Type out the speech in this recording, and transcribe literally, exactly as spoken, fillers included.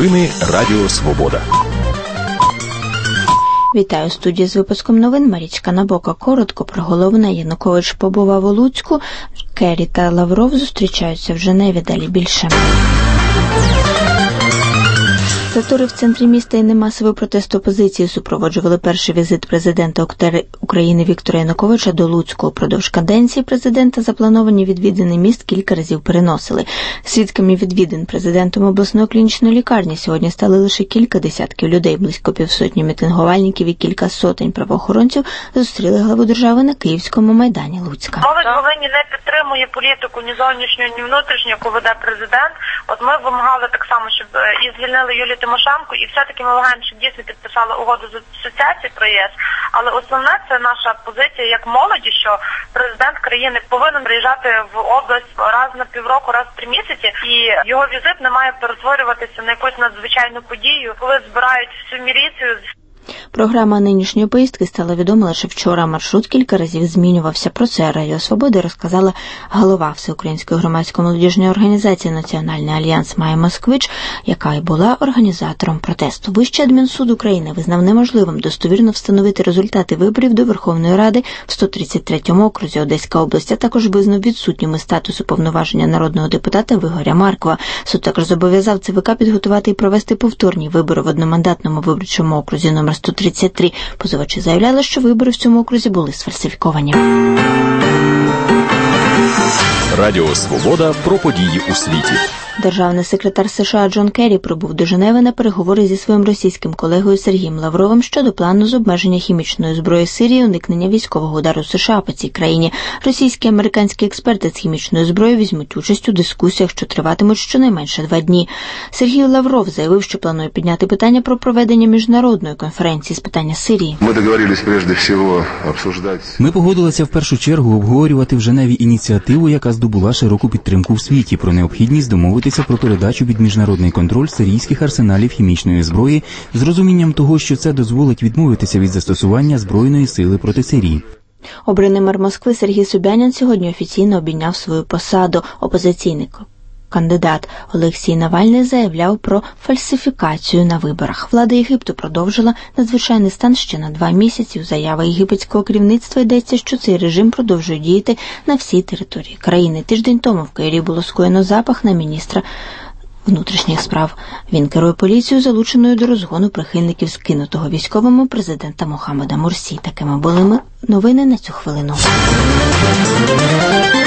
Новини Радіо Свобода. Вітаю, студії з випуском новин. Марічка Набока. Коротко про головне. Янукович побував у Луцьку. Керрі та Лавров зустрічаються в Женеві. Далі більше. Затори в центрі міста і немасовий протест опозиції супроводжували перший візит президента України Віктора Януковича до Луцьку. Упродовж каденції президента заплановані відвідини міст кілька разів переносили. Свідками відвідин президентом обласної клінічної лікарні сьогодні стали лише кілька десятків людей. Близько півсотні мітингувальників і кілька сотень правоохоронців зустріли главу держави на Київському майдані Луцька. Молодь Волині не підтримує політику ні зовнішню, ні внутрішню, яку веде президент. От ми вимагали так само, щоб і звільнили Юлію Тимошенко, і все-таки ми вимагаємо, щоб дійсно підписали угоду з асоціацією про ЄС. Але основне це наша позиція як молоді, що президент країни повинен приїжджати в область раз на півроку, раз в три місяці, і його візит не має перетворюватися на якусь надзвичайну подію, коли збирають всю міліцію. Програма нинішньої поїздки стала відома лише вчора. Маршрут кілька разів змінювався. Про це Радіо Свободи розказала голова Всеукраїнської громадської молодіжної організації «Національний альянс» Майя Москвич, яка й була організатором протесту. Вищий адмінсуд України визнав неможливим достовірно встановити результати виборів до Верховної Ради в сто тридцять третьому окрузі Одеська область, а також визнав відсутніми статусу повноваження народного депутата Вигоря Маркова. Суд також зобов'язав ЦВК підготувати і провести повторні вибори в одномандатному виборчому окрузі номер сто тридцять три. Позивачі заявляли, що вибори в цьому окрузі були сфальсифіковані. Радіо Свобода про події у світі. Державний секретар США Джон Керрі прибув до Женеви на переговори зі своїм російським колегою Сергієм Лавровим щодо плану з обмеження хімічної зброї Сирії і уникнення військового удару США по цій країні. Російські і американські експерти з хімічної зброї візьмуть участь у дискусіях, що триватимуть щонайменше два дні. Сергій Лавров заявив, що планує підняти питання про проведення міжнародної конференції з питання Сирії. Ми договорились прежде всього обсуждати. Ми погодилися в першу чергу обговорювати в Женеві ініціативу, яка здобула широку підтримку в світі, про необхідність домовитися про передачу під міжнародний контроль сирійських арсеналів хімічної зброї з розумінням того, що це дозволить відмовитися від застосування збройної сили проти Сирії. Обраний мер Москви Сергій Собянін сьогодні офіційно обійняв свою посаду. Опозиційний кандидат Олексій Навальний заявляв про фальсифікацію на виборах. Влада Єгипту продовжила надзвичайний стан ще на два місяці. У заяві єгипетського керівництва йдеться, що цей режим продовжує діяти на всій території країни. Тиждень тому в Каїрі було скоєно запах на міністра внутрішніх справ. Він керує поліцією, залученою до розгону прихильників скинутого військовими президента Мохаммеда Мурсі. Такими були ми новини на цю хвилину.